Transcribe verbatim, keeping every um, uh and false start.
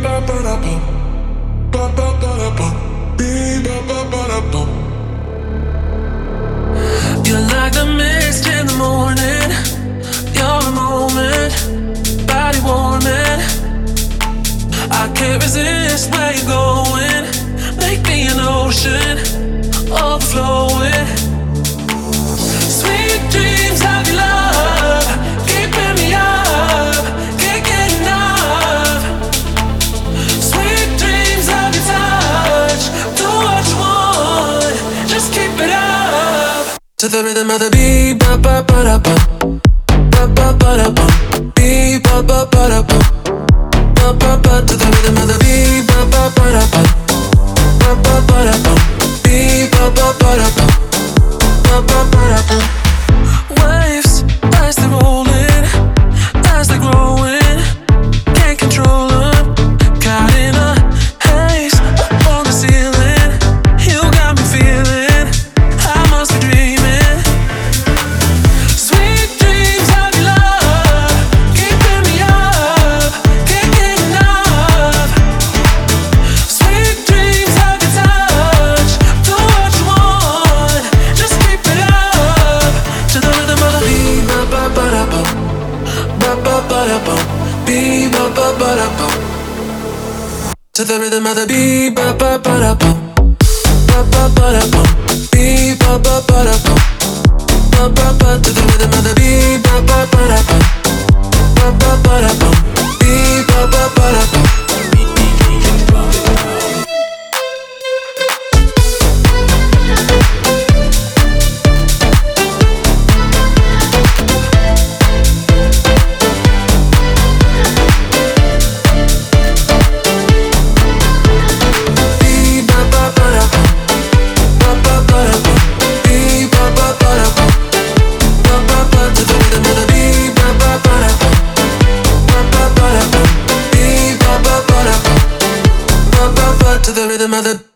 You're like the mist in the morning. You're a moment, body warming. I can't resist where you're going. Make me an ocean, overflowing. Sweet dreams of your love, keeping me up, can't get enough. Sweet dreams of your touch, do what you want, just keep it up. To the rhythm of the beat, ba ba ba da ba, ba ba ba da ba, beat ba ba ba da ba, ba ba ba. To the rhythm of the beat, ba ba ba da ba, ba ba ba da ba, beat ba ba ba da ba, ba ba ba da ba. Waves as they're rolling, as they're growing, can't control them. Caught in a haze up on the ceiling, you got me feeling I must be dreaming. Sweet dreams of your love, keeping me up, can't get enough. Sweet dreams of your touch, do what you want, just keep it up. To the rhythm of the beat, ba ba ba da ba, ba ba ba da ba, beat ba ba ba da ba. To the rhythm of the beat, ba ba ba da ba, ba ba ba da ba, beat ba ba ba da ba, ba ba ba. To the rhythm of the beat, ba ba ba da ba, ba ba ba da ba, beat ba ba ba da ba. To the rhythm of the